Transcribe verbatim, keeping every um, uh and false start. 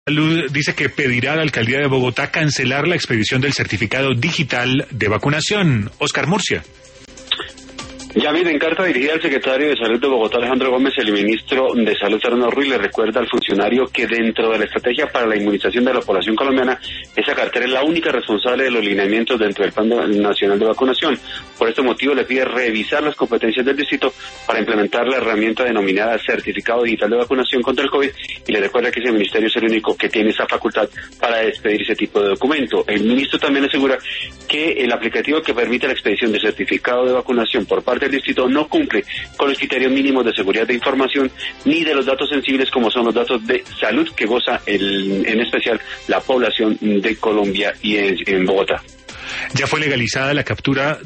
Salud dice que pedirá a la alcaldía de Bogotá cancelar la expedición del certificado digital de vacunación. Oscar Murcia. Ya bien, en carta dirigida al secretario de Salud de Bogotá, Alejandro Gómez, el ministro de Salud, Fernando Ruiz, le recuerda al funcionario que dentro de la estrategia para la inmunización de la población colombiana, esa cartera es la única responsable de los lineamientos dentro del Plan Nacional de Vacunación. Por este motivo, le pide revisar las competencias del distrito para implementar la herramienta denominada Certificado Digital de Vacunación contra el COVID, y le recuerda que ese ministerio es el único que tiene esa facultad para expedir ese tipo de documento. El ministro también asegura que el aplicativo que permite la expedición de certificado de vacunación por parte del distrito no cumple con los criterios mínimos de seguridad de información ni de los datos sensibles como son los datos de salud que goza el, en especial la población de Colombia y en, en Bogotá. Ya fue legalizada la captura